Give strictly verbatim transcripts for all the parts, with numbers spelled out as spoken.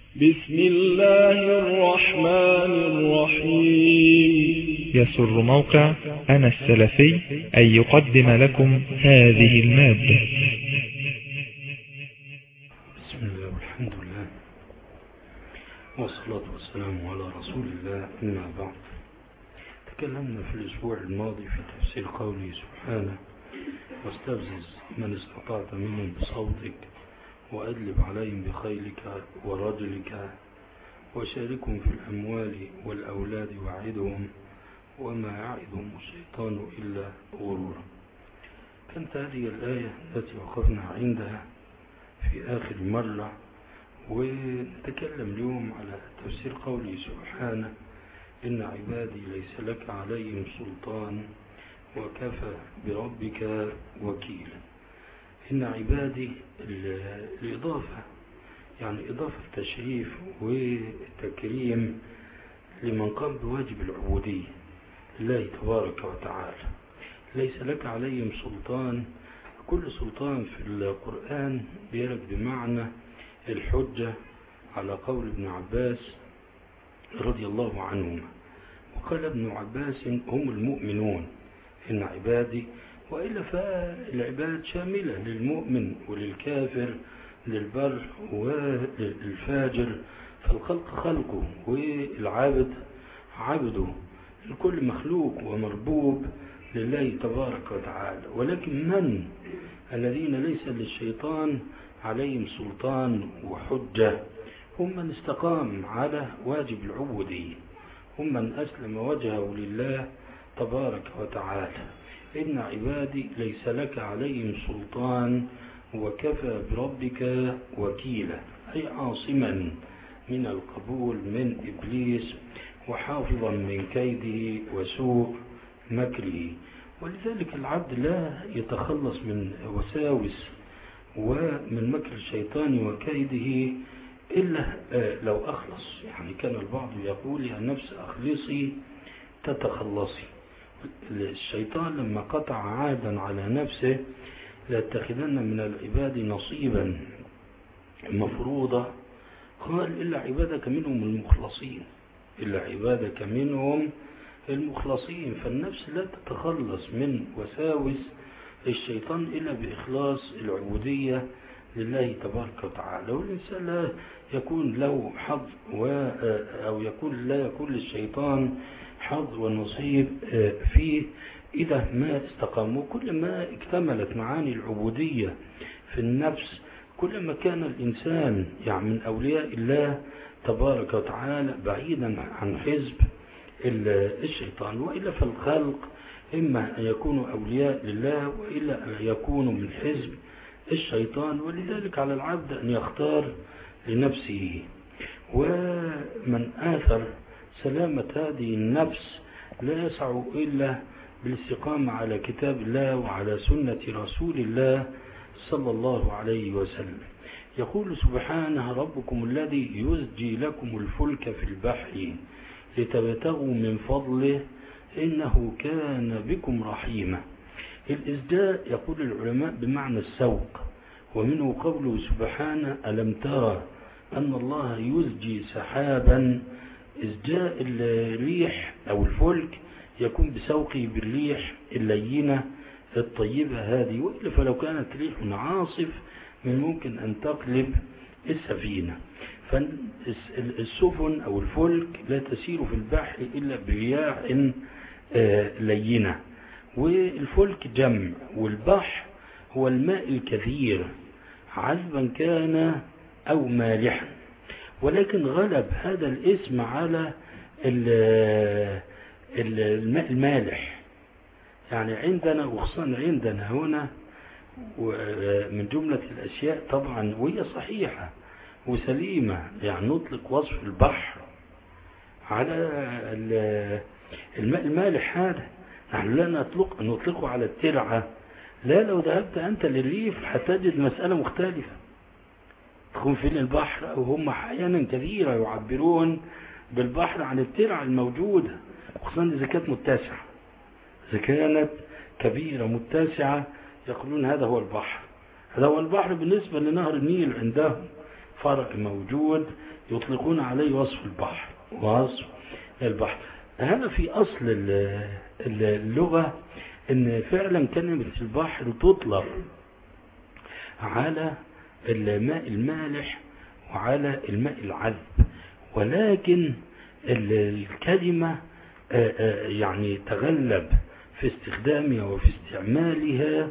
بسم الله الرحمن الرحيم. يسر موقع أنا السلفي أن يقدم لكم هذه المادة. بسم الله والحمد لله والصلاة والسلام على رسول الله، أما بعد. تكلمنا في الأسبوع الماضي في تفسير قوله سبحانه: واستفزز من استطعت منهم بصوتك وأدلب عليهم بخيلك ورجلك وشاركهم في الأموال والأولاد وعدهم وما يعدهم الشيطان إلا غرورا. كانت هذه الآية التي وقفنا عندها في آخر مرة، ونتكلم اليوم على تفسير قوله سبحانه: إن عبادي ليس لك عليهم سلطان وكفى بربك وكيلا. إن عبادي الإضافة يعني إضافة تشريف وتكريم لمن قام بواجب العبودية لله تبارك وتعالى. ليس لك عليهم سلطان. كل سلطان في القرآن بيرد بمعنى الحجة على قول ابن عباس رضي الله عنهما. وقال ابن عباس: هم المؤمنون إن عبادي، وإلا فالعباد شاملة للمؤمن وللكافر، للبر وللفاجر، فالخلق خلقه والعابد عبده. الكل مخلوق ومربوب لله تبارك وتعالى. ولكن من الذين ليس للشيطان عليهم سلطان وحجة؟ هم من استقام على واجب العبودية، هم من أسلم وجهه لله تبارك وتعالى. إن عبادي ليس لك عليهم سلطان وكفى بربك وكيلا، أي عاصما من القبول من إبليس وحافظا من كيده وسوء مكره. ولذلك العبد لا يتخلص من وساوس ومن مكر الشيطان وكيده إلا لو أخلص. يعني كان البعض يقول: يا نفس أخلصي تتخلصي. الشيطان لما قطع عادا على نفسه: لاتخذن من العباد نصيبا مفروضا، قال: إلا عبادك منهم المخلصين، إلا عبادك منهم المخلصين. فالنفس لا تتخلص من وساوس الشيطان إلا بإخلاص العبودية لله تبارك وتعالى. والإنسان لا يكون له حظ أو يكون لا يكون للشيطان حظ ونصيب فيه إذا ما استقاموا. كل ما اكتملت معاني العبودية في النفس، كل ما كان الإنسان يعني من أولياء الله تبارك وتعالى بعيدا عن حزب الشيطان. وإلا فالخلق إما أن يكونوا أولياء لله وإلا أن يكونوا من حزب الشيطان. ولذلك على العبد أن يختار لنفسه. ومن آثر سلامة هذه النفس لا يسع إلا بالاستقامة على كتاب الله وعلى سنة رسول الله صلى الله عليه وسلم. يقول سبحانه: ربكم الذي يزجي لكم الفلك في البحر لتبتغوا من فضله إنه كان بكم رحيما. الإزجاء يقول العلماء بمعنى السوق، ومنه قوله سبحانه: ألم ترى أن الله يزجي سحابا. إزجاء الريح أو الفلك يكون بسوقه بالريح اللينة الطيبة هذه. وإلا فلو كانت ريح عاصف من ممكن أن تقلب السفينة. فالسفن أو الفلك لا تسير في البحر إلا برياح لينة. والفلك جمع، والبحر هو الماء الكثير عذبا كان أو مالحا. ولكن غلب هذا الاسم على الماء المالح. يعني عندنا وخصوصا عندنا هنا من جملة الأشياء طبعا وهي صحيحة وسليمة، يعني نطلق وصف البحر على الماء المالح. هذا نحن لا نطلق نطلقه على الترعة. لا، لو ذهبت أنت للريف حتجد مسألة مختلفة. تكون فين البحر؟ أو هم أحيانا كثيرة يعبرون بالبحر عن الترعة الموجودة، خصوصا إذا كانت متسعة. إذا كانت كبيرة متسعة يقولون هذا هو البحر. هذا هو البحر بالنسبة لنهر النيل عندهم. فرق موجود يطلقون عليه وصف البحر، وصف البحر. هذا في أصل اللغة، إن فعلا كلمة البحر تطلق على الماء المالح وعلى الماء العذب، ولكن الكلمة يعني تغلب في استخدامها وفي استعمالها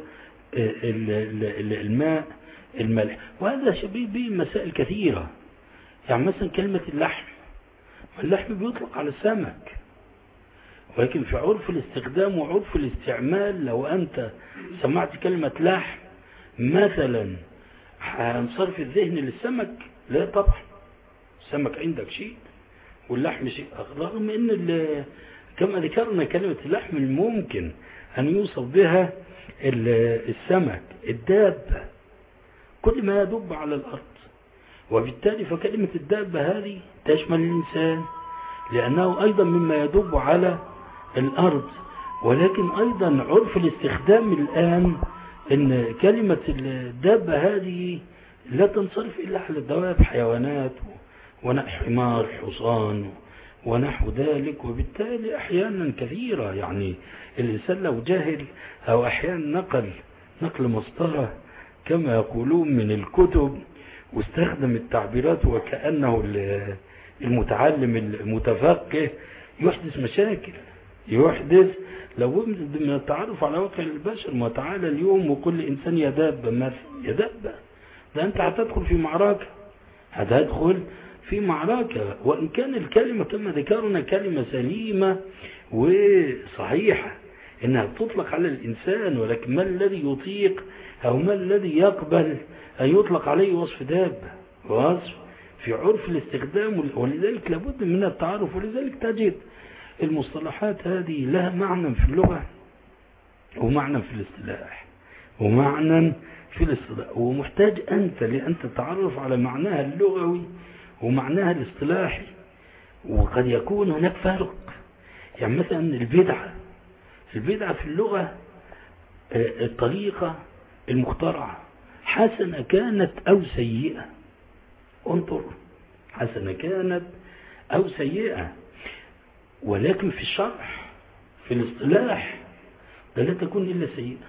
الماء المالح، وهذا شبيه به مسائل كثيرة. يعني مثلا كلمة اللحم، اللحم بيطلق على السمك، ولكن في عرف الاستخدام وعرف الاستعمال لو أنت سمعت كلمة لحم مثلا هنصرف الذهن للسمك؟ لا طبعا، السمك عندك شيء واللحم شيء، رغم ان كما ذكرنا كلمة اللحم الممكن أن يوصف بها السمك، الدابة، كل ما يدب على الأرض، وبالتالي فكلمة الدابة هذه تشمل الإنسان لأنه أيضا مما يدب على الأرض. ولكن أيضا عرف الاستخدام الآن إن كلمة الدابة هذه لا تنصرف إلا على الدواب، حيوانات ونحو حمار، حصان ونحو ذلك. وبالتالي أحيانا كثيرة يعني الإنسان لو جاهل أو أحيانا نقل نقل مسطرة كما يقولون من الكتب واستخدم التعبيرات وكأنه المتعلم المتفقه، يحدث مشاكل، يحدث لو من التعرف على واقع البشر. ما تعالى اليوم وكل إنسان يدابة مثلا، يدابة ده أنت هتدخل في معركة، هتدخل في معركة، وإن كان الكلمة كما ذكرنا كلمة سليمة وصحيحة إنها تطلق على الإنسان، ولكن ما الذي يطيق أو ما الذي يقبل أن يطلق عليه وصف دابة، وصف في عرف الاستخدام، ولذلك لابد من التعرف. ولذلك تجد المصطلحات هذه لها معنى في اللغة ومعنى في الاصطلاح ومعنى في الاصطلاح، ومحتاج أنت لأن تتعرف على معناها اللغوي ومعناها الاصطلاحي، وقد يكون هناك فرق. يعني مثلا البدعة، البدعة في اللغة الطريقة المخترعة، حسنة كانت أو سيئة، انظر، حسنة كانت أو سيئة. ولكن في الشرع في الاصطلاح ده لا تكون إلا سيئة.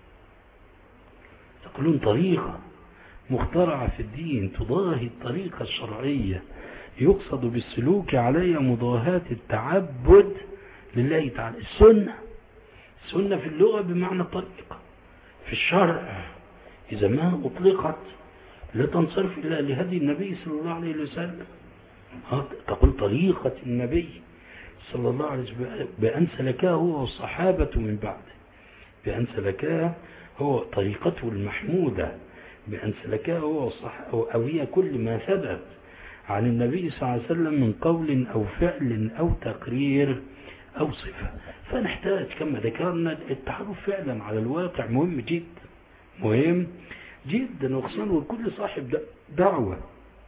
يقولون طريقة مخترعة في الدين تضاهي الطريقة الشرعية، يقصد بالسلوك عليها مضاهاة التعبد لله تعالى. السنة، السنة في اللغة بمعنى الطريقة، في الشرع إذا ما أطلقت لا تنصرف إلا لهدي النبي صلى الله عليه وسلم. تقول طريقة النبي صلى الله عليه وسلم بأن سلكاه هو والصحابة من بعده، بأن سلكاه هو طريقته المحمودة، بأن سلكاه هو والصحابة، أو هي كل ما ثبت عن النبي صلى الله عليه وسلم من قول أو فعل أو تقرير أو صفة. فنحتاج كما ذكرنا التعرف فعلا على الواقع، مهم جدا، مهم جدا، وخصوصا كل صاحب دعوة.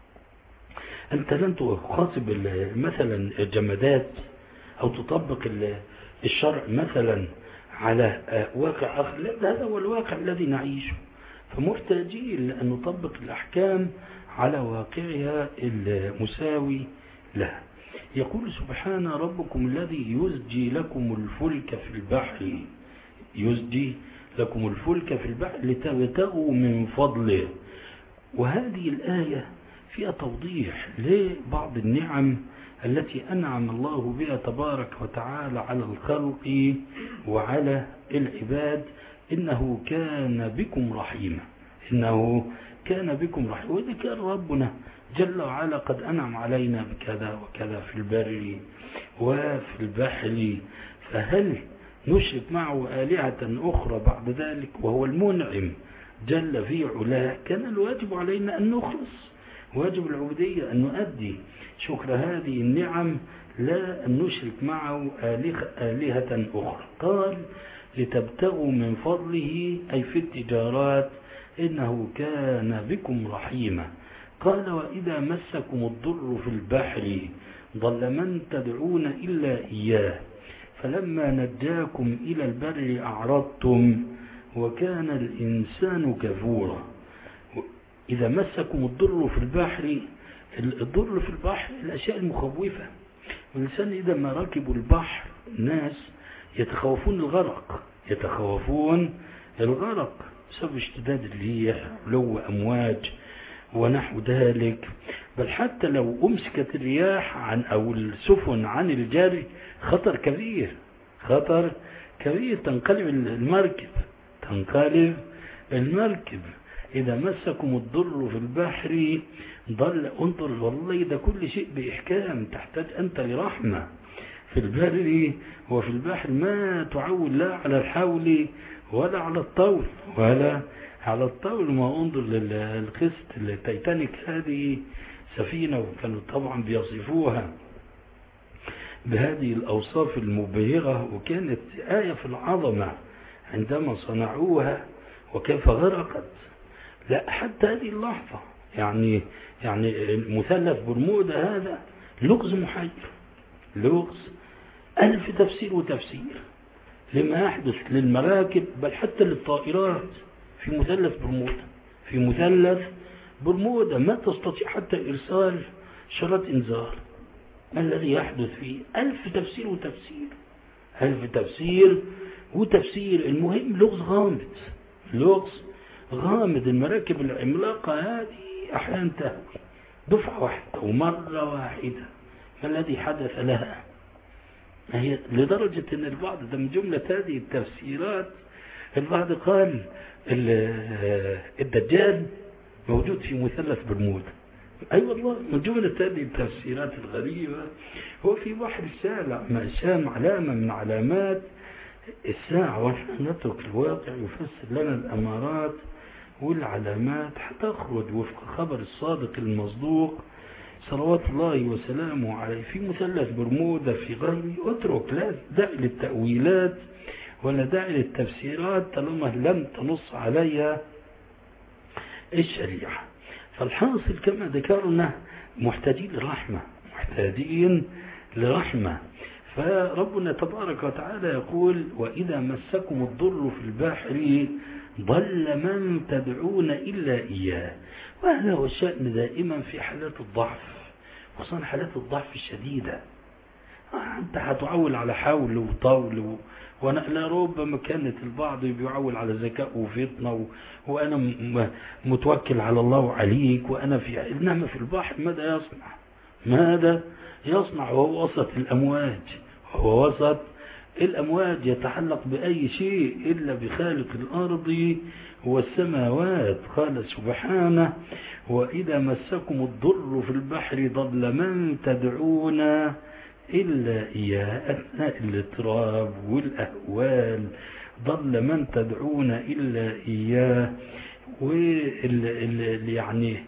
أنت لن تخاطب مثلا الجمادات أو تطبق الشرع مثلا على واقع آخر، لا، هذا هو الواقع الذي نعيشه، فمحتاجين أن نطبق الأحكام على واقعها المساوي لها. يقول سبحانه ربكم الذي يزجي لكم الفلك في البحر، يزجي لكم الفلك في البحر لتبتغوا من فضله. وهذه الآية فيها توضيح لبعض النعم التي أنعم الله بها تبارك وتعالى على الخلق وعلى العباد. إنه كان بكم رحيما، إنه كان بكم رحيما. وإذا كان ربنا جل وعلا قد أنعم علينا بكذا وكذا في البر وفي البحر، فهل نشرك معه آلهة أخرى بعد ذلك؟ وهو المنعم جل في علاه. كان الواجب علينا أن نخلص، واجب العبودية أن نؤدي شكر هذه النعم، لا أن نشرك معه آلهة أخرى. قال لتبتغوا من فضله أي في التجارات، إنه كان بكم رحيما. قال وإذا مسكم الضر في البحر ضل من تدعون إلا إياه فلما نجاكم إلى البر أعرضتم وكان الإنسان كفورا. إذا مسكم الضر في البحر الضر في البحر الأشياء المخوفة. والإنسان إذا ما ركبوا البحر الناس يتخوفون الغرق، يتخوفون الغرق بسبب اشتداد الريح ولو أمواج ونحو ذلك. بل حتى لو أمسكت الرياح عن أو السفن عن الجري خطر كبير، خطر كبير، تنقلب المركب تنقلب المركب. إذا مسكم الضر في البحر ضل انظر، والله ده كل شيء بإحكام، تحتاج أنت لرحمة في البر وفي البحر، ما تعول لا على الحول ولا على الطول ولا على الطول. ما انظر للقسط التيتانيك، هذه سفينة وكانوا طبعا بيصفوها بهذه الأوصاف المبهرة، وكانت آية في العظمة عندما صنعوها وكيف غرقت. لا حتى هذه اللحظة يعني يعني مثلث برمودا هذا لغز محير، لغز ألف تفسير وتفسير لما يحدث للمراكب بل حتى للطائرات في مثلث برمودا. في مثلث برمودا ما تستطيع حتى إرسال شرط إنذار. ما الذي يحدث فيه؟ ألف تفسير وتفسير، ألف تفسير وتفسير. المهم لغز غامض، لغز غامض. المراكب العملاقة هذه أحيانا تهوي دفعة واحدة ومرة واحدة، ما الذي حدث لها؟ هي لدرجة أن البعض ده من جملة هذه التفسيرات البعض قال الدجال موجود في مثلث برمودا. أي أيوة والله من جملة هذه التفسيرات الغريبة. هو في بحر الشام علامة من علامات الساعة، ونحن نترك الواقع يفسر لنا الأمارات والعلامات حتى تخرج وفق خبر الصادق المصدوق صلوات الله وسلامه عليه في مثلث برمودا في غيره. اترك، لا داعي للتأويلات ولا داعي للتفسيرات طالما لم تنص عليها الشريعة. فالحاصل كما ذكرنا محتاجين لرحمة، محتاجين لرحمة. فربنا تبارك وتعالى يقول وإذا مسكم الضر في البحر ضل من تدعون إلا إياه. وهذا هو الشأن دائما في حالات الضعف، وصل حالات الضعف الشديدة. أنت هتعول على حول وطول، وأنا ربما كانت البعض بيعول على ذكاء وفطنة، وأنا متوكل على الله وعليك وأنا في، إنما في البحر ماذا يصنع؟ ماذا يصنع وهو وسط الأمواج؟ وهو وسط الأمواج يتعلق بأي شيء إلا بخالق الأرض والسماوات. قال سبحانه وإذا مسكم الضر في البحر ضل من تدعون إلا إياه. أثناء الاضطراب والأهوال ضل من تدعون إلا إياه. واللي يعني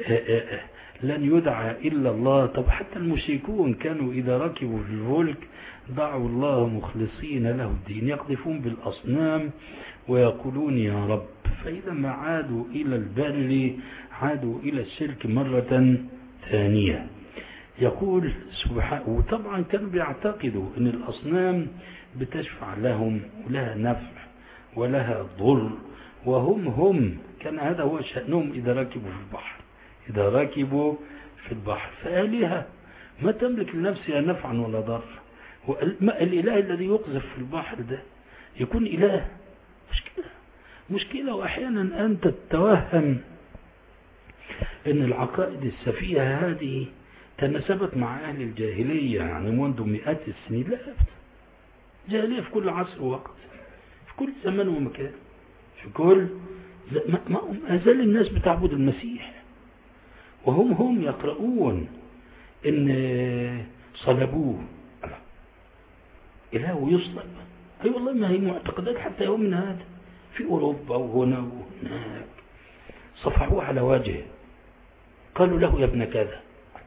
لن يدعى إلا الله. طب حتى المشركون كانوا إذا ركبوا في الفلك دعوا الله مخلصين له الدين، يقذفون بالأصنام ويقولون يا رب. فإذا ما عادوا إلى البر عادوا إلى الشرك مرة ثانية. يقول سبحانه، وطبعا كانوا بيعتقدوا أن الأصنام بتشفع لهم ولها نفع ولها ضر، وهم هم كان هذا هو شأنهم إذا ركبوا في البحر، إذا ركبوا في البحر. فآلهة ما تملك لنفسها نفعا ولا ضر. الإله الذي يقذف في البحر ده يكون إله؟ مشكلة مشكلة. وأحيانا أنت تتوهم أن العقائد السفيهة هذه تناسبت مع أهل الجاهلية يعني منذ مئات السنين. لا، جاهلية في كل عصر ووقت، في كل زمن ومكان، في كل ما زال الناس بتعبد المسيح، وهم هم يقرؤون إن صلبوه إله يصلب. أي أيوة والله، ما هي معتقدات حتى يومنا هذا في أوروبا وهنا وهناك. صفحوه على وجهه، قالوا له يا ابن كذا.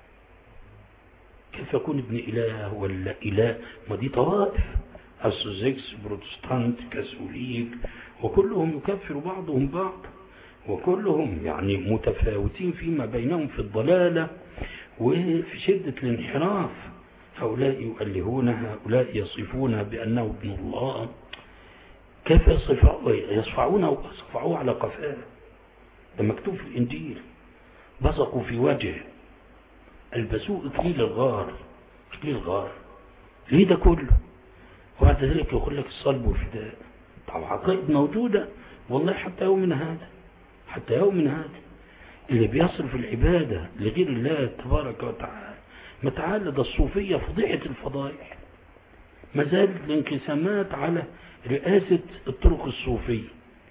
كيف يكون ابن إله ولا إله؟ ما دي طوائف، أرثوذكس، بروتستانت، كاثوليك، وكلهم يكفر بعضهم بعض، وكلهم يعني متفاوتين فيما بينهم في الضلالة وفي شدة الانحراف. هؤلاء يؤلهون، هؤلاء يصفون بأنه ابن الله. كيف يصفعونه ويصفعوه على قفاه؟ ده مكتوب في الإنجيل. بصقوا في وجهه البسوء إكليل الغار، إكليل الغار ليه ده كله؟ وبعد ذلك يقول لك الصلب والفداء. طبعا عقائد موجودة والله حتى يومنا هذا، حتى يومنا هذا اللي بيصرف العبادة لغير الله تبارك وتعالى. ما تعالى ده الصوفية فضيحة الفضائح، ما زالت الانقسامات على رئاسة الطرق الصوفية،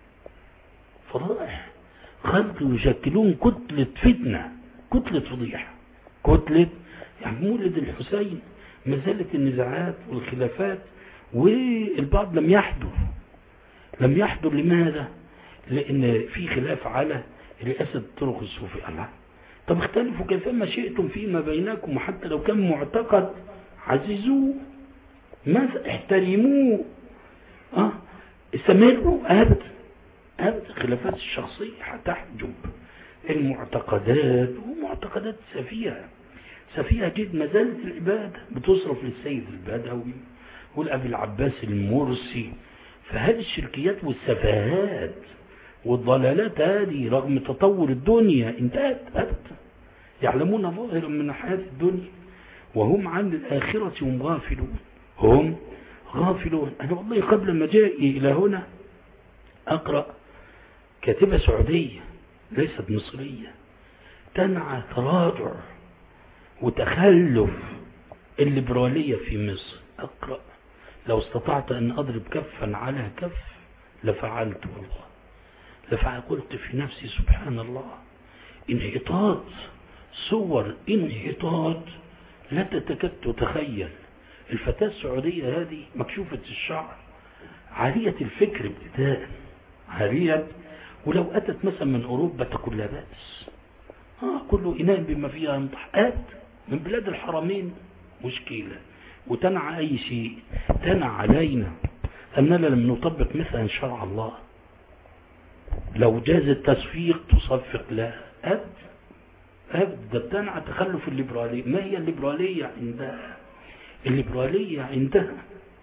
فضائح خلق يشكلون كتلة فتنة، كتلة فضيحة، كتلة. يعني مولد الحسين ما زالت النزاعات والخلافات، والبعض لم يحضر لم يحضر لماذا؟ لأن في خلاف على رئاسة الطرق الصوفية. الله، طب اختلفوا كيفما شئتم فيما بينكم، وحتى لو كان معتقد عززوه، ماذا احترموه، اه استمروا. أبدا أبدا، خلافات الشخصية هتحجب المعتقدات، ومعتقدات سفيهة سفيهة جدا. ما زالت العبادة بتصرف للسيد البدوي والأبي العباس المرسي، فهذه الشركيات والسفاهات والضلالات هذه رغم تطور الدنيا انتهت أبدا. يعلمون ظاهرا من حياة الدنيا وهم عن الآخرة هم غافلون، هم غافلون. أنا والله قبل ما جائي إلى هنا أقرأ كاتبة سعودية ليست مصرية تنعى تراجع وتخلف الليبرالية في مصر. أقرأ لو استطعت أن أضرب كفا على كف لفعلت، والله لفعل. قلت في نفسي سبحان الله، انحطاط، صور انحطاط لا تتكاد تتخيل. الفتاة السعودية هذه مكشوفة الشعر، عالية الفكر ابتداء، عالية، ولو أتت مثلا من أوروبا تقول لا بأس، آه كل إناء بما فيها ينضح. آت من بلاد الحرمين مشكلة، وتنع أي شيء، تنع علينا أننا لم نطبق مثلا شرع الله. لو جاز التصفيق تصفق لا أبد أبد. تنع تخلف الليبرالية. ما هي الليبرالية عندها؟ الليبرالية عندها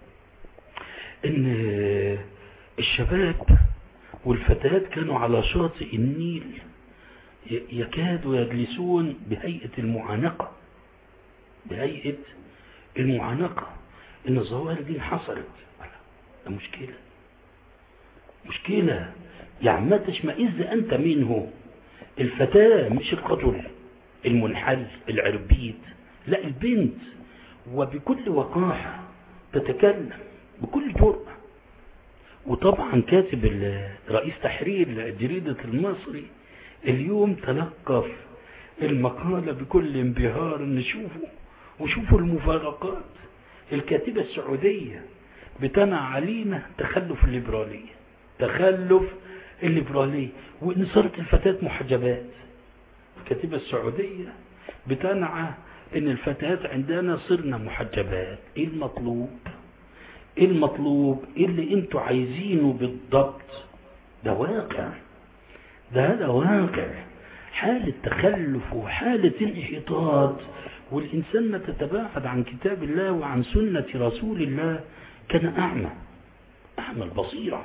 إن الشباب والفتيات كانوا على شاطئ النيل يكادوا يجلسون بهيئة المعانقة، بهيئة المعانقة. إن الظواهر دي حصلت، ده مشكلة مشكلة. يعني ما تشمئز أنت منه. الفتاة مش الرجل المنحل العربيد، لا البنت، وبكل وقاحة تتكلم بكل جرأة. وطبعا كاتب رئيس تحرير جريدة المصري اليوم تلقف المقالة بكل انبهار. نشوفوا وشوفوا المفارقات. الكاتبة السعودية بتنع علينا تخلف الليبرالية، تخلف الليبرالية، وإن صارت الفتاة محجبات. الكاتبة السعودية بتنع إن الفتيات عندنا صرنا محجبات. إيه المطلوب؟ إيه المطلوب؟ إيه اللي أنتوا عايزينه بالضبط؟ ده واقع، ده هذا واقع، حالة تخلف وحالة انحطاط. والإنسان ما تتباعد عن كتاب الله وعن سنة رسول الله كان أعمى، أعمى البصيرة.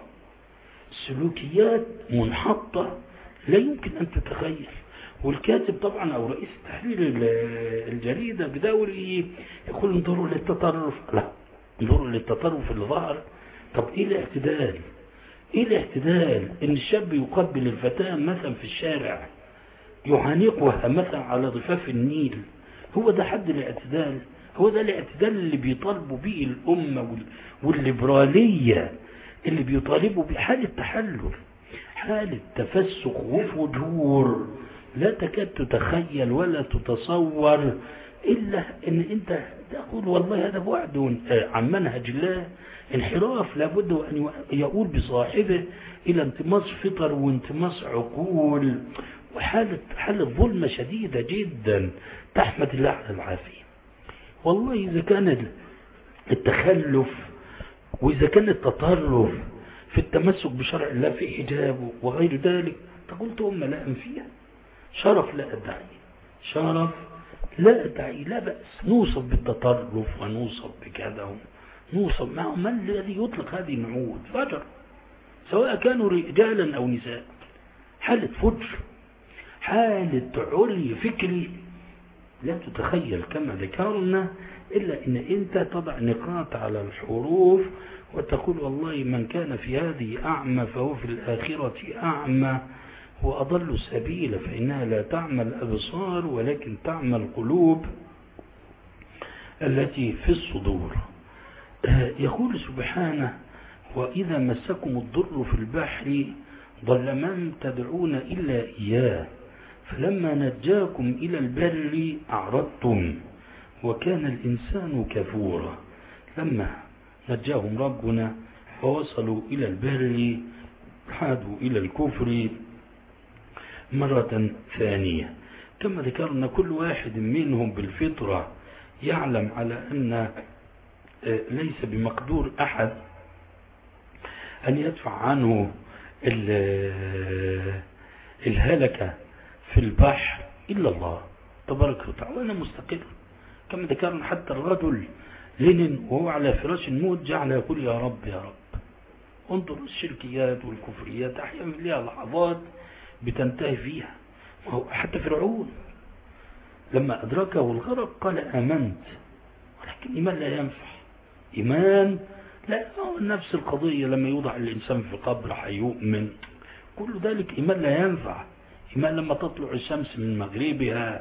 سلوكيات منحطة لا يمكن أن تتخيل. والكاتب طبعا أو رئيس تحرير الجريدة بدوري يقول انظروا للتطرف. لا، انظروا للتطرف اللي ظهر. طب إيه الاعتدال؟ إيه الاعتدال؟ إن الشاب يقبل الفتاة مثلا في الشارع، يعانقها مثلا على ضفاف النيل، هو ده حد الاعتدال؟ هو ده الاعتدال اللي بيطالبوا به الأمة والليبرالية، اللي بيطالبوا بحالة تحلل، حالة تفسخ وفجور لا تكاد تتخيل ولا تتصور، إلا إن أنت تقول والله هذا بعد عن منهج الله، انحراف لابد أن يقول بصاحبه إلى انتماس فطر وانتماس عقول، وحالة حالة ظلمة شديدة جدا تحمد الله على العافية. والله إذا كان التخلف وإذا كان التطرف في التمسك بشرع الله في حجابه وغير ذلك، تقول هم لا فيها شرف لا أدعي، شرف لا أدعي، لا بأس نوصف بالتطرف ونوصف بكذا، نوصف معه. من الذي يطلق هذه النعود؟ فجر، سواء كانوا رجالا أو نساء. حالة فجر، حالة عري فكري لا تتخيل كما ذكرنا إلا إن أنت تضع نقاط على الحروف وتقول والله من كان في هذه أعمى فهو في الآخرة أعمى وأضل سبيلا، فإنها لا تعمى الأبصار ولكن تعمى القلوب التي في الصدور. يقول سبحانه وإذا مسكم الضر في البحر ضل من تدعون إلا إياه فلما نجاكم إلى البر أعرضتم وكان الإنسان كفورا. لما نجاهم ربنا فوصلوا إلى البر عادوا إلى الكفر مرة ثانية. كما ذكرنا كل واحد منهم بالفطرة يعلم على أن ليس بمقدور أحد أن يدفع عنه الهلكة في البحر إلا الله تبارك وتعالى. وأنا مستقر كما ذكرنا حتى الرجل لينين وهو على فراش الموت جعل يقول يا رب يا رب. انظر الشركيات والكفريات أحيانا لها لحظات بتنتهي فيها. حتى فرعون لما أدركه الغرق قال آمنت، ولكن إيمان لا ينفع. إيمان لا، نفس القضية لما يوضع الإنسان في قبر حيؤمن، كل ذلك إيمان لا ينفع. إيمان لما تطلع الشمس من مغربها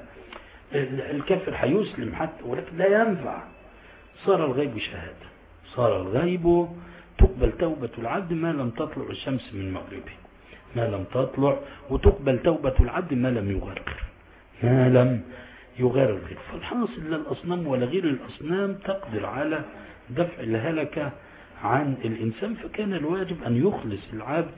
الكافر حيسلم حتى، ولكن لا ينفع. صار الغيب شهادة، صار الغيب تقبل توبة العبد ما لم تطلع الشمس من مغربه، ما لم تطلع، وتقبل توبة العبد ما لم يغرغر، ما لم يغرغر. فالحاصل لا الأصنام ولا غير الأصنام تقدر على دفع الهلكة عن الإنسان. فكان الواجب أن يخلص العبد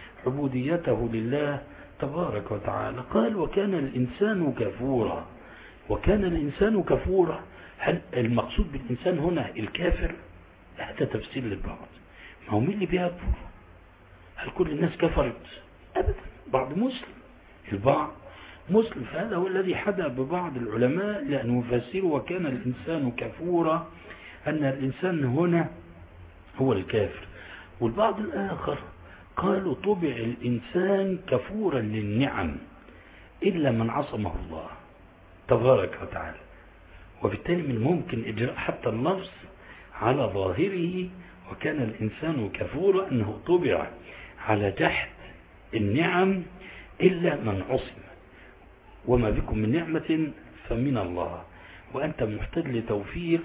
عبوديته لله تبارك وتعالى. قال وكان الإنسان كفورا. وكان الإنسان كفورا، هل المقصود بالإنسان هنا الكافر؟ هذا تفسير للبعض. ما هو مين اللي بيكفر؟ هل كل الناس كفرت؟ أبدا، بعض مسلم، البعض مسلم. فهذا هو الذي حدا ببعض العلماء لأن يفسروا وكان الإنسان كفورا أن الإنسان هنا هو الكافر. والبعض الآخر قالوا طبع الإنسان كفورا للنعم إلا من عصمه الله تبارك وتعالى. وبالتالي من الممكن إجراء حتى اللفظ على ظاهره وكان الإنسان كفورا أنه طبع على جحد النعم إلا من عصم. وما بكم من نعمة فمن الله، وأنت محتاج لتوفيق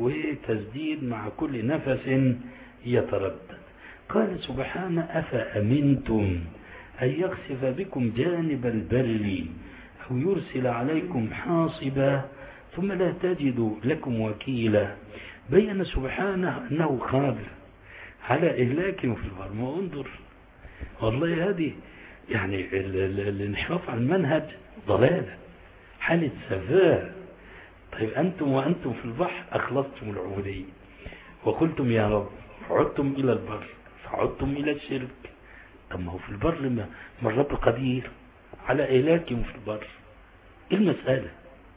وتسديد مع كل نفس يتردد. قال سبحانه أفأمنتم أن يخسف بكم جانب البر أو يرسل عليكم حاصبا ثم لا تجدوا لكم وكيلا. بين سبحانه أنه قادر على إهلاكهم في البر. ما انظر والله هذه يعني الانحراف عن المنهج ضلالة، حالة سفاهة. طيب أنتم وأنتم في البحر أخلصتم العبودية وقلتم يا رب، فعدتم إلى البر فعدتم إلى الشرك. طب ما هو في البر ما الرب قدير على إهلاكهم في البر. إيه المسألة؟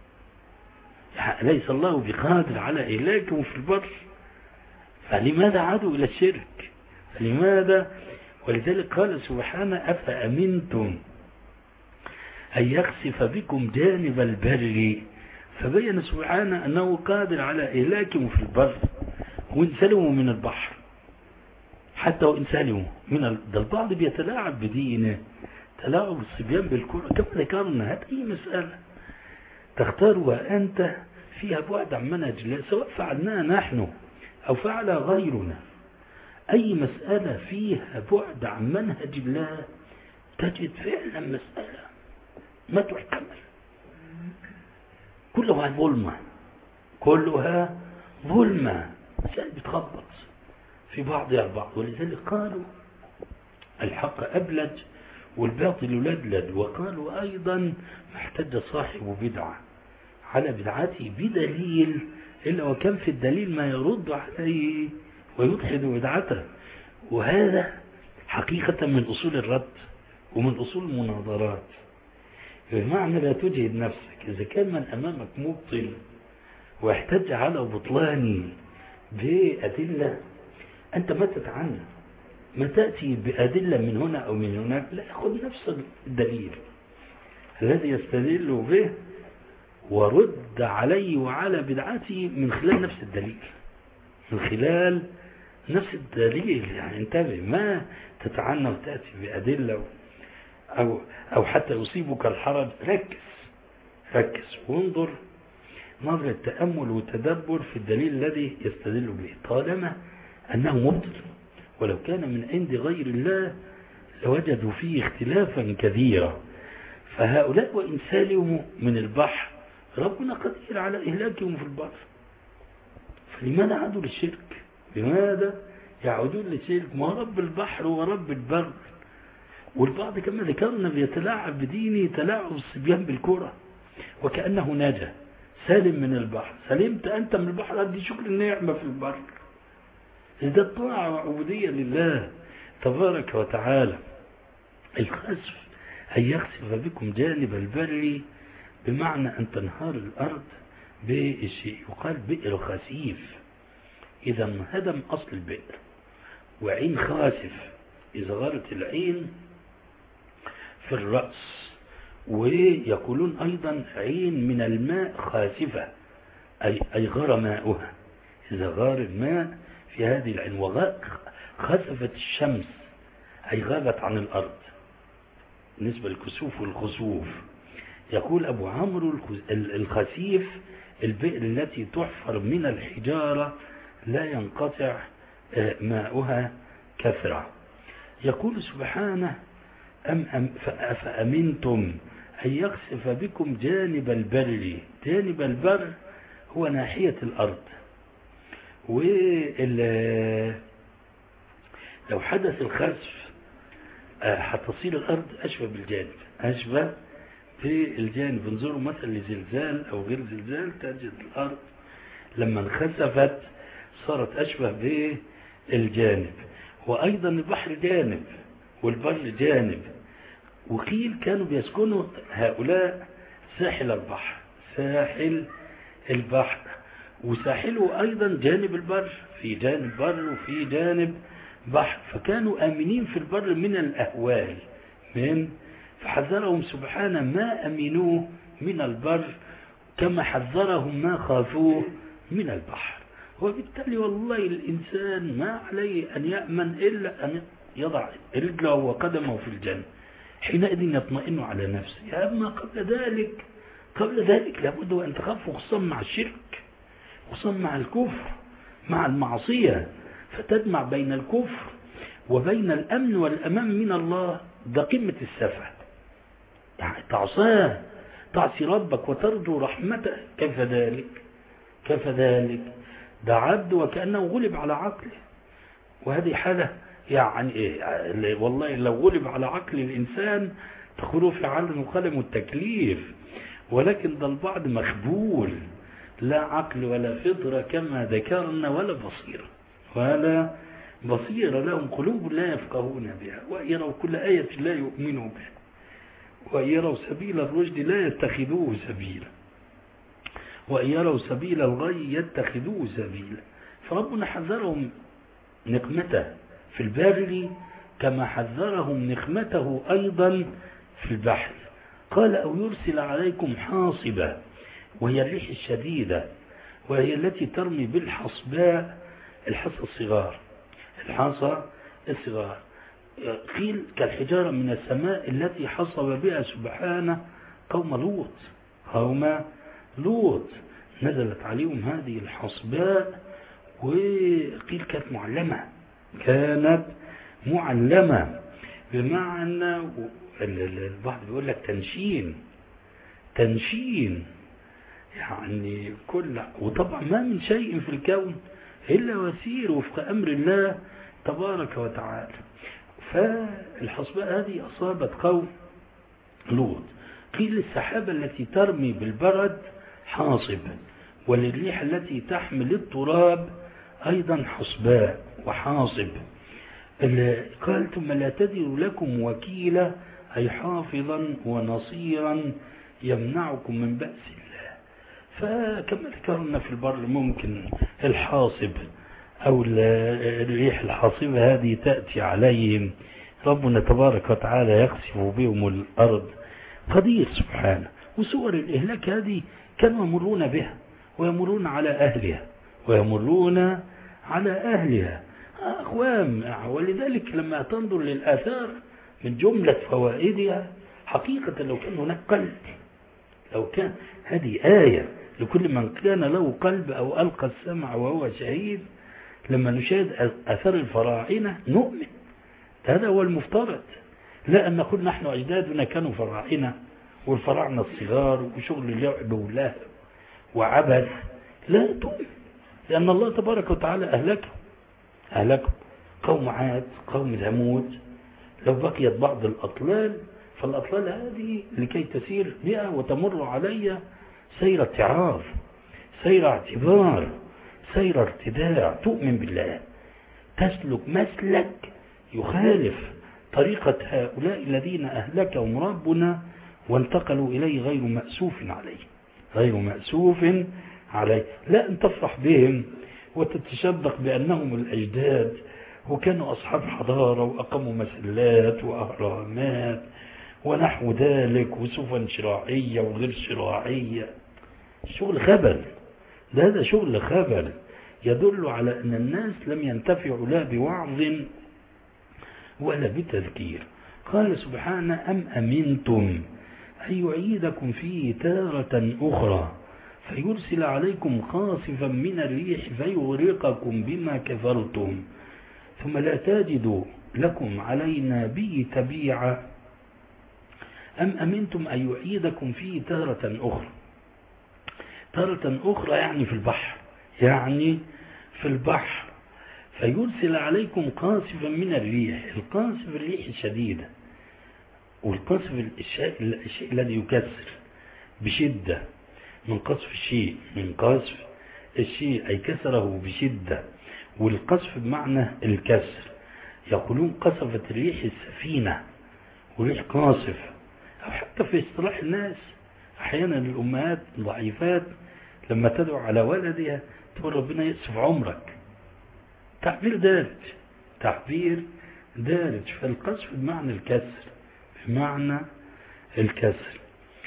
ليس الله بقادر على إهلاكهم في البر، فلماذا عادوا إلى الشرك؟ فلماذا؟ ولذلك قال سبحانه أفأمنتم أن يخسف بكم جانب البر. فبين سبحانه أنه قادر على إهلاكهم في البر وإن سلموا من البحر. حتى وإن سلموا من ال... ده البعض بيتلاعب بدينه، تلاعب الصبيان بالكرة كما ذكرنا. هذه أي مسألة تختار وأنت فيها بعد عن منهج الله، سواء فعلناها نحن أو فعل غيرنا. أي مسألة فيها بعد عن منهج الله تجد فعلا مسألة ما تحتمل، كلها ظلمة، كلها ظلمة، مسألة بتخبط في بعضها البعض. ولذلك قالوا الحق أبلج والباطل لدلد. وقالوا أيضا ما احتج صاحب بدعة على بدعته بدليل إلا وكان في الدليل ما يرد عليه ويدحض بدعته. وهذا حقيقة من أصول الرد ومن أصول المناظرات. بمعنى لا تجهد نفسك. إذا كان من أمامك مبطل واحتج على بطلاني بأدلة، أنت ما تتعنى، ما تأتي بأدلة من هنا أو من هناك، لا، خذ نفس الدليل الذي يستدل به ورد عليه وعلى بدعته من خلال نفس الدليل، من خلال نفس الدليل. يعني انتبه، ما تتعنى وتأتي بأدلة أو, أو حتى يصيبك الحرج. ركز ركز وانظر نظرة تأمل وتدبر في الدليل الذي يستدل به، طالما أنه مبطل ولو كان من عند غير الله لوجدوا فيه اختلافا كثيرا. فهؤلاء وإن سالموا من البحر ربنا قدير على إهلاكهم في البحر، فلماذا عادوا للشرك؟ لماذا يعودون للشرك؟ ما رب البحر ورب البر. والبعض كما ذكرنا بيتلاعب بدينه تلاعب الصبيان بالكرة وكأنه نجا سالم من البحر. سلمت أنت من البحر، أدي شكر النعمة في البر. إذا الطاعة وعبودية لله تبارك وتعالى. الخسف أن يخسف بكم جانب البر، بمعنى أن تنهار الأرض بشيء يقال بئر خسيف. إذا انهدم أصل البئر. وعين خاسف إذا غارت العين في الرأس. ويقولون أيضا عين من الماء خاسفة، أي, أي غار ماؤها. إذا غار الماء في هذه العين. وخسفت الشمس أي غابت عن الأرض، بالنسبة للكسوف والخسوف. يقول أبو عمرو الخسيف البئر التي تحفر من الحجارة لا ينقطع ماؤها كثرة. يقول سبحانه أم أم فأمنتم أن يخسف بكم جانب البر. جانب البر هو ناحية الأرض. ولو حدث الخسف حتصير الأرض أشبه بالجانب، أشبه في الجانب. انظروا مثلا لزلزال أو غير زلزال، تجد الأرض لما انخسفت صارت أشبه بالجانب. وأيضا البحر جانب والبر جانب. وقيل كانوا بيسكنوا هؤلاء ساحل البحر، ساحل البحر، وساحله أيضا جانب البر، في جانب بر وفي جانب بحر. فكانوا آمنين في البر من الأهوال، من فحذرهم سبحانه ما أمنوه من البر كما حذرهم ما خافوه من البحر. وبالتالي والله الإنسان ما عليه أن يأمن إلا أن يضع رجله وقدمه في الجنة، حينئذ يطمئن على نفسه. أما قبل ذلك قبل ذلك لابد أن تخاف، خصوصا مع الشرك، خصوصا مع الكفر، مع المعصية. فتجمع بين الكفر وبين الأمن والأمان من الله، ده قمة السفه. يعني تعصاه، تعصي ربك وترجو رحمته، كيف ذلك؟ كيف ذلك؟ ده عبد وكأنه غلب على عقله. وهذه حالة يعني إيه؟ والله لو غلب على عقل الإنسان تخلو في عالم القلم والتكليف. ولكن ده البعض مخبول، لا عقل ولا فطرة كما ذكرنا، ولا بصيرة ولا بصيرة. لهم قلوب لا يفقهون بها، ويروا كل آية لا يؤمنوا بها، ويروا سبيل الرشد لا يتخذوه سبيلا، ويروا سبيل الغي يتخذوه سبيلا. فربنا حذرهم نقمته في البر كما حذرهم نقمته أيضا في البحر. قال أو يرسل عليكم حاصبة، وهي الريح الشديدة، وهي التي ترمي بالحصباء، الحصى الصغار، الحصى الصغار. قيل كالحجارة من السماء التي حصب بها سبحانه قوم لوط. قوم لوط نزلت عليهم هذه الحصباء، وقيل كانت معلمة، كانت معلمة بمعنى البعض بيقول لك تنشين، تنشين يعني كل. وطبعا ما من شيء في الكون إلا وسير وفق أمر الله تبارك وتعالى. فالحصباء هذه أصابت قوم لوط. قيل السحابة التي ترمي بالبرد حاصب، وللريح التي تحمل التراب أيضا حصباء وحاصب. قال ثم لا تجد لكم وكيلا، أي حافظا ونصيرا يمنعكم من بأس الله. فكما ذكرنا في البر ممكن الحاصب أو الريح الحاصبة هذه تأتي عليهم، ربنا تبارك وتعالى يخسف بهم الأرض، قدير سبحانه. وصور الإهلاك هذه كانوا يمرون بها ويمرون على أهلها ويمرون على أهلها أخوام. ولذلك لما تنظر للآثار من جملة فوائدها حقيقة لو كان هناك قلب، لو كان هذه آية لكل من كان له قلب أو ألقى السمع وهو شهيد، لما نشاهد أثار الفراعنة نؤمن. هذا هو المفترض، لا أن نقول نحن أجدادنا كانوا فراعنة والفراعنة الصغار وشغل اللعب ولهو وعبث، لا تؤمن، لأن الله تبارك وتعالى أهلكهم أهلكهم قوم عاد قوم ثمود. لو بقيت بعض الأطلال فالأطلال هذه لكي تسير بها وتمر علي سير اتعاظ، سير اعتبار، سير ارتداع، تؤمن بالله، تسلك مسلك يخالف طريقة هؤلاء الذين أهلكهم ربنا وانتقلوا إليه غير مأسوف عليه، غير مأسوف عليه. لا أن تفرح بهم وتتشبق بأنهم الأجداد وكانوا أصحاب حضارة وأقاموا مسلات وأهرامات ونحو ذلك وسفن شراعية وغير شراعية. شغل خبل، ده هذا شغل خبل يدل على أن الناس لم ينتفعوا لا بوعظ ولا بتذكير. قال سبحانه أم أمنتم أن يعيدكم فيه تارة أخرى فيرسل عليكم خاصفا من الريح فيغرقكم بما كفرتم ثم لا تجدوا لكم علينا به تبيعا. أم أمنتم أن يعيدكم فيه تارة أخرى، تارة أخرى يعني في البحر، يعني في البحر فيرسل عليكم قاصفا من الريح. القاصف الريح الشديدة، والقاصف الشيء, الشيء الذي يكسر بشدة، من قصف الشيء، من قصف الشيء أي كسره بشدة، والقصف بمعنى الكسر. يقولون قصفت الريح السفينة وريح قاصف، أو حتى في اصطلاح الناس أحيانا الأمهات ضعيفات لما تدعو على ولدها تقول ربنا يأسف عمرك، تعبير دارج، تعبير دارج. فالقصف بمعنى الكسر، بمعنى الكسر.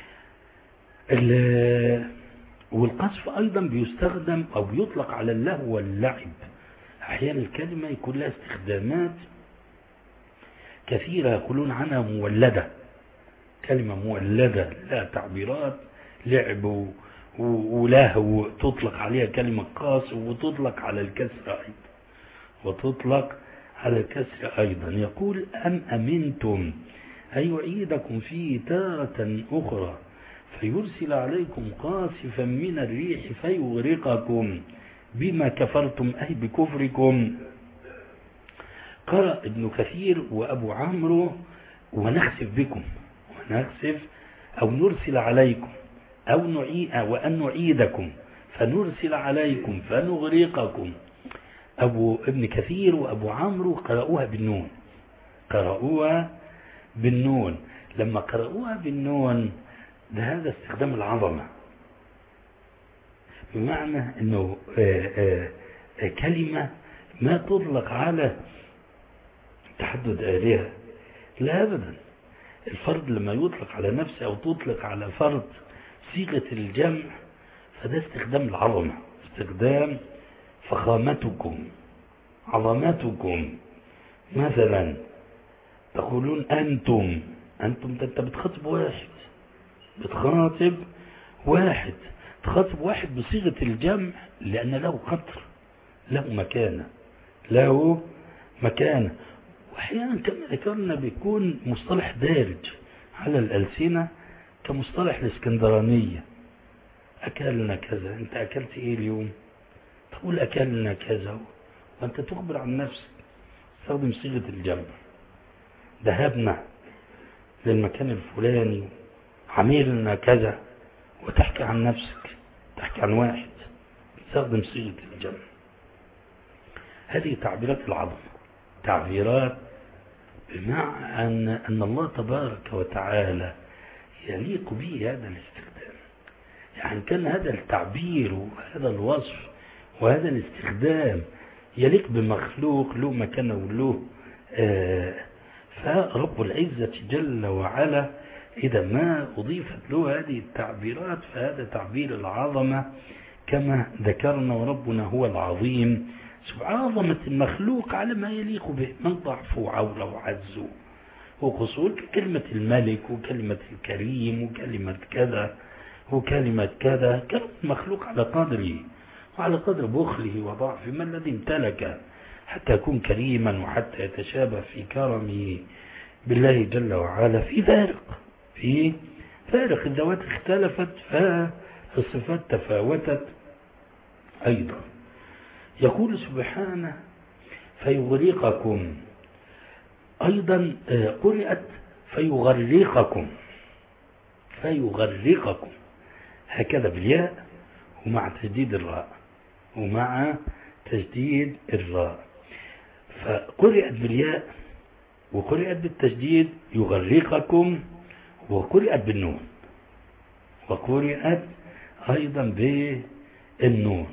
والقصف أيضا بيستخدم أو بيطلق على اللهو واللعب. أحيانا الكلمة يكون لها استخدامات كثيرة يقولون عنها مولدة، كلمة مولدة لها تعبيرات لعب ولهو، تطلق عليها كلمة قاصف وتطلق على الكسر أيضا، وتطلق على الكسر أيضا. يقول أم أمنتم أن يعيدكم فيه تارة أخرى فيرسل عليكم قاصفا من الريح فيغرقكم بما كفرتم أي بكفركم. قرأ ابن كثير وأبو عمرو ونخسف بكم، ونخسف أو نرسل عليكم أو نعيد وأن نعيدكم فنرسل عليكم فنغرقكم. أبو ابن كثير وأبو عمرو قرأوها بالنون، قرأوها بالنون. لما قرأوها بالنون ده هذا استخدام العظمة، بمعنى أنه آآ آآ كلمة ما تطلق على تحدد آلهة، لا أبدا. الفرد لما يطلق على نفسه أو تطلق على فرد صيغة الجمع فده استخدام العظمة، استخدام فخامتكم، عظمتكم. مثلا تقولون أنتم، أنتم أنت بتخاطب واحد، بتخاطب واحد، تخاطب واحد بصيغة الجمع لأن له قدر، له مكانة، له مكانة. وأحيانا كما ذكرنا بيكون مصطلح دارج على الألسنة كمصطلح الاسكندرانية. أكلنا كذا، أنت أكلت إيه اليوم؟ تقول أكلنا كذا وأنت تخبر عن نفسك، تستخدم صيغة الجمع. ذهبنا للمكان الفلاني، عملنا كذا، وتحكي عن نفسك، تحكي عن واحد، تستخدم صيغة الجمع. هذه تعبيرات العظمة، تعبيرات بمعنى أن, أن الله تبارك وتعالى يليق به هذا الاستخدام. يعني كان هذا التعبير وهذا الوصف وهذا الاستخدام يليق بمخلوق له مكانه وله آه فرب العزة جل وعلا إذا ما أضيفت له هذه التعبيرات فهذا تعبير العظمة كما ذكرنا، وربنا هو العظيم. عظمة المخلوق على ما يليق به من ضعفه وعوله وعزه وقصور، كلمة الملك وكلمة الكريم وكلمة كذا وكلمة كذا. كان المخلوق على قدره وعلى قدر بخله وضعفه. ما الذي امتلك حتى يكون كريما وحتى يتشابه في كرمه بالله جل وعلا؟ في فارق، في فارق، الذوات اختلفت فالصفات تفاوتت أيضا. يقول سبحانه فيغرقكم، أيضا قرأت فيغرقكم، فيغرقكم هكذا بالياء ومع تجديد الراء، ومع تجديد الراء. فقرأت بالياء وقرأت بالتجديد يغرقكم، وقرأت بالنون، وقرأت أيضا بالنون.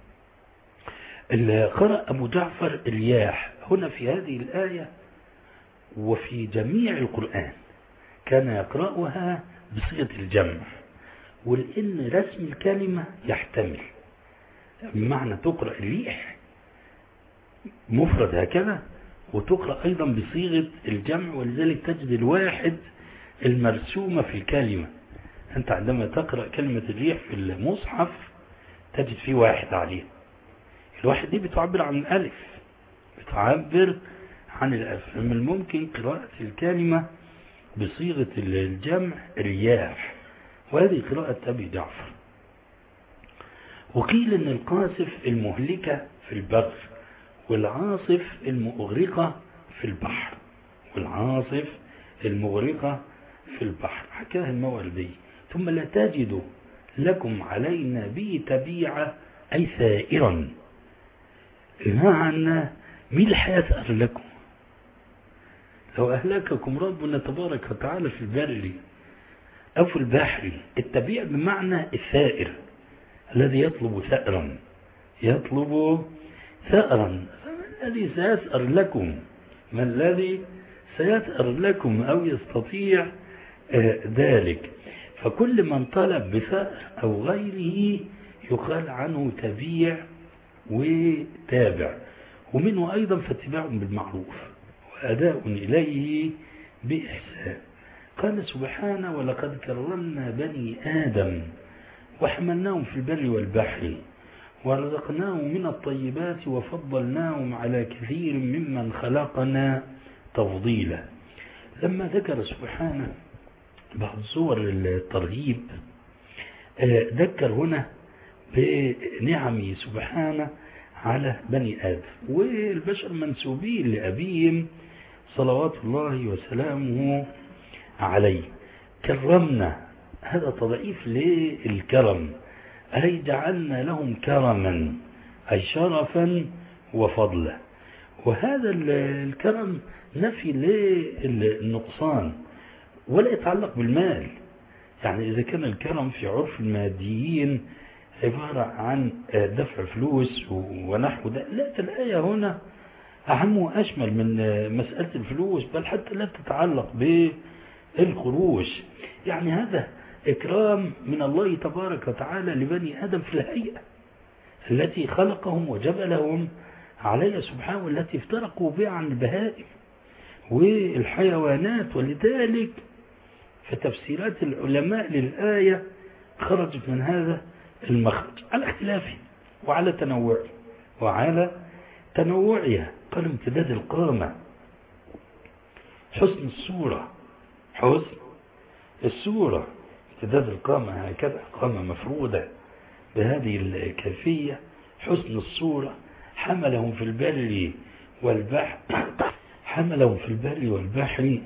قرأ أبو جعفر الياح هنا في هذه الآية وفي جميع القرآن كان يقرأها بصيغة الجمع، ولأن رسم الكلمة يحتمل بمعنى تقرأ الريح مفرد هكذا وتقرأ أيضا بصيغة الجمع، ولذلك تجد الواحد المرسومة في الكلمة. أنت عندما تقرأ كلمة الريح في المصحف تجد فيه واحد عليه، الواحد دي بتعبر عن الألف، بتعبر عن الألف. من الممكن قراءة الكلمة بصيغة الجمع رياح، وهذه قراءة أبي جعفر. وقيل أن القاصف المهلكة في البر، والعاصف المغرقة في البحر، والعاصف المغرقة في البحر حكاها الموردي. ثم لا تجد لكم علينا به تبيعة أي ثائرا، بمعنى ملح يثأر لكم. لو أهلككم ربنا تبارك وتعالى في البر أو في البحر، التبيع بمعنى الثائر الذي يطلب ثأرا، يطلب ثأرا. ما الذي سيثأر لكم؟ ما الذي سيثأر لكم أو يستطيع ذلك؟ فكل من طلب بثأر أو غيره يقال عنه تبيع وتابع. ومنه أيضا فاتباع بالمعروف وأداء إليه بإحسان. قال سبحانه ولقد كرمنا بني آدم وحملناهم في البر والبحر ورزقناهم من الطيبات وفضلناهم على كثير ممن خلقنا تفضيلا. لما ذكر سبحانه بعض صور الترغيب ذكر هنا بنعمه سبحانه على بني آدم، والبشر منسوبين لأبيهم صلوات الله وسلامه عليه. كرمنا، هذا تضعيف للكرم، أي جعلنا لهم كرما أي شرفا وفضلا. وهذا الكرم نفي للنقصان ولا يتعلق بالمال. يعني إذا كان الكرم في عرف الماديين عبارة عن دفع فلوس ونحو ده، لا، الآية هنا أهم وأشمل من مسألة الفلوس، بل حتى لا تتعلق بالقروش. يعني هذا إكرام من الله تبارك وتعالى لبني آدم في الهيئة التي خلقهم وجبلهم عليها سبحانه، والتي افترقوا بها عن البهائم والحيوانات. ولذلك فتفسيرات العلماء للآية خرجت من هذا المخرج على اختلافه وعلى تنوعه وعلى تنوعها. قالوا امتداد القامة، حسن الصورة، حسن الصورة، امتداد القامة هكذا، قامة مفرودة بهذه الكيفية، حسن الصورة. حملهم في البر والبحر، حملهم في البر والبحر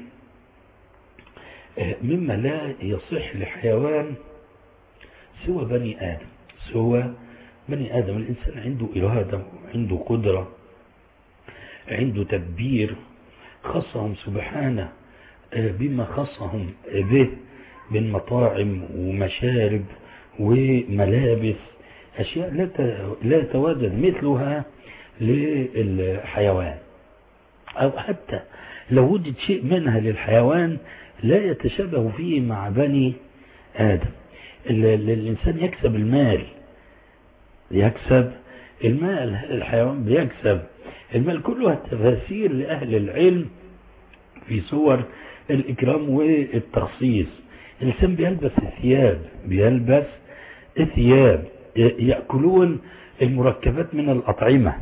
مما لا يصح لحيوان سوى بني آدم، سوى بني آدم. الإنسان عنده إرادة، عنده قدرة، عنده تدبير. خصهم سبحانه بما خصهم به من مطاعم ومشارب وملابس، أشياء لا يتواجد مثلها للحيوان. أو حتى لو وجد شيء منها للحيوان لا يتشابه فيه مع بني آدم. الإنسان يكسب المال، يكسب المال، الحيوان بيكسب المال. كلها تفاسير لأهل العلم في صور الإكرام والتخصيص. الإنسان بيلبس الثياب، بيلبس الثياب، يأكلون المركبات من الأطعمة.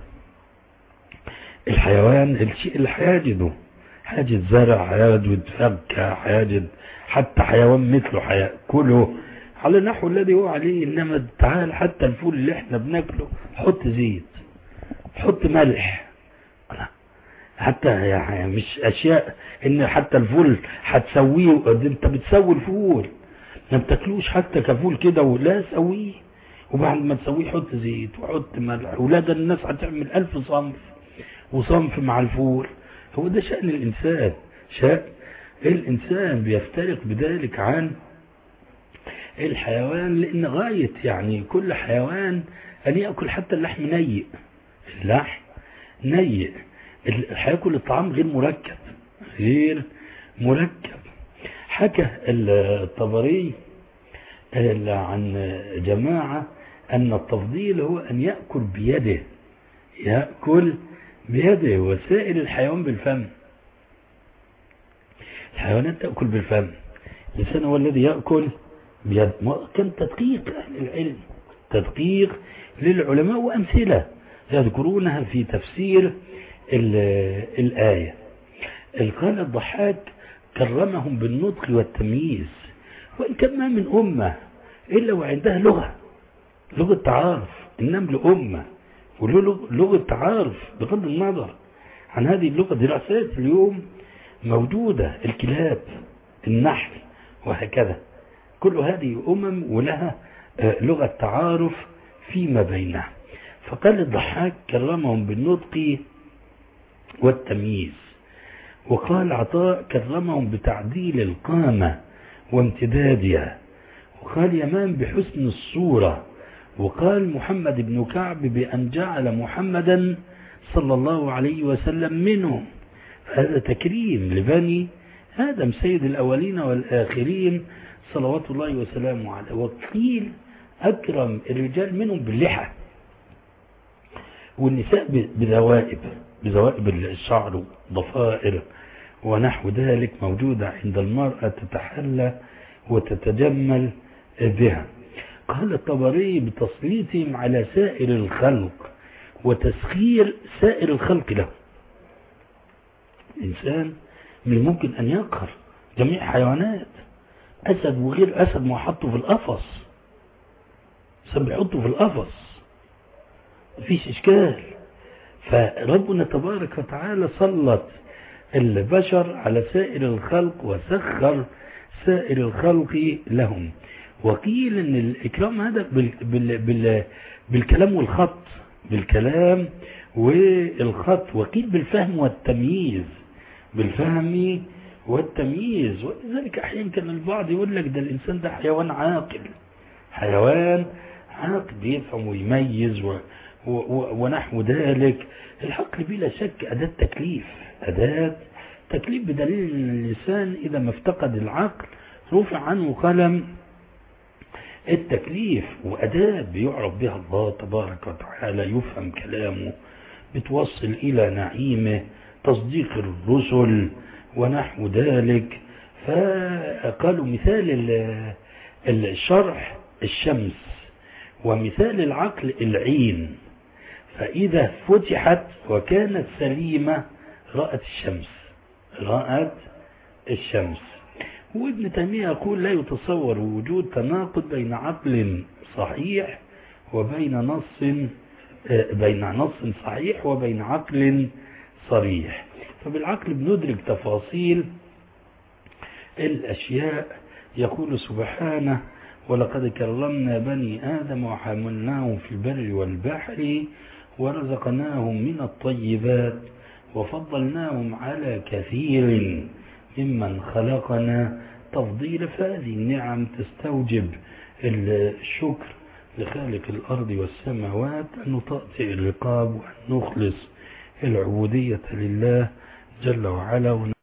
الحيوان الشيء اللي حيجده، حاجة زرع، حيجد فاكهة، حيجد حتى حيوان مثله حيأكله على نحو الذي هو عليه. إنما تعال حتى الفول اللي احنا بناكله حط زيت، حط ملح، حتى يعني مش أشياء إن حتى الفول هتسويه. أنت بتسوي الفول ما بتاكلوش حتى كفول كده ولا سويه، وبعد ما تسويه حط زيت وحط ملح. ولاد الناس هتعمل ألف صنف وصنف مع الفول. هو ده شأن الإنسان، شأن الإنسان بيفترق بذلك عن الحيوان، لأن غاية يعني كل حيوان أن يأكل حتى اللحم نيء، اللحم نيء، هياكل الطعام غير مركب، غير مركب. حكى الطبري عن جماعة أن التفضيل هو أن يأكل بيده، يأكل بيده، وسائر الحيوان بالفم. الحيوانات تأكل بالفم، الإنسان هو الذي يأكل بيد. كان تدقيق أهل العلم، تدقيق للعلماء، وأمثلة يذكرونها في تفسير الآية. قال الضحاك كرمهم بالنطق والتمييز، وإن كان ما من أمة إلا وعندها لغة، لغة تعارف. النمل أمة وله لغة تعارف بغض النظر عن هذه اللغة. دراسات اليوم موجودة، الكلاب، النحل، وهكذا. كل هذه أمم ولها لغة تعارف فيما بينها. فقال الضحاك كرمهم بالنطق والتمييز. وقال عطاء كرمهم بتعديل القامة وامتدادها. وقال يمان بحسن الصورة. وقال محمد بن كعب بأن جعل محمدا صلى الله عليه وسلم منهم. هذا تكريم لبني آدم سيد الأولين والآخرين صلوات الله وسلامه عليه. وقيل أكرم الرجال منهم باللحى، والنساء بذوائب، بذوائب الشعر ضفائر ونحو ذلك موجودة عند المرأة تتحلى وتتجمل بها. قال الطبري بتسليطهم على سائر الخلق وتسخير سائر الخلق له. الإنسان من الممكن أن يقهر جميع حيوانات، أسد وغير أسد ما حطه في القفص، سبحطه في القفص مفيش إشكال. فربنا تبارك وتعالى سلط البشر على سائر الخلق وسخر سائر الخلق لهم. وقيل ان الإكرام هذا بال بال بال بالكلام والخط، بالكلام والخط. وقيل بالفهم والتمييز، بالفهم والتمييز. ولذلك أحيانا كان البعض يقول لك ده الإنسان ده حيوان عاقل، حيوان عاقل يفهم ويميز و ونحو ذلك. العقل بلا شك أداة تكليف، أداة تكليف، بدليل أن الإنسان إذا ما افتقد العقل رفع عنه قلم التكليف. وأداة بيعرف بها الله تبارك وتعالى، يفهم كلامه، بتوصل إلى نعيمه، تصديق الرسل ونحو ذلك. فقالوا مثال الشرح الشمس، ومثال العقل العين. فإذا فتحت وكانت سليمة رأت الشمس، رأت الشمس. وابن تيمية يقول لا يتصور وجود تناقض بين عقل صحيح وبين نص بين نص صحيح وبين عقل صريح. فبالعقل بندرك تفاصيل الأشياء. يقول سبحانه ولقد كرمنا بني آدم وحملناهم في البر والبحر ورزقناهم من الطيبات وفضلناهم على كثير ممن خلقنا تفضيلا. فهذه النعم تستوجب الشكر لخالق الأرض والسماوات، أن نطأطئ الرقاب وأن نخلص العبودية لله جل وعلا.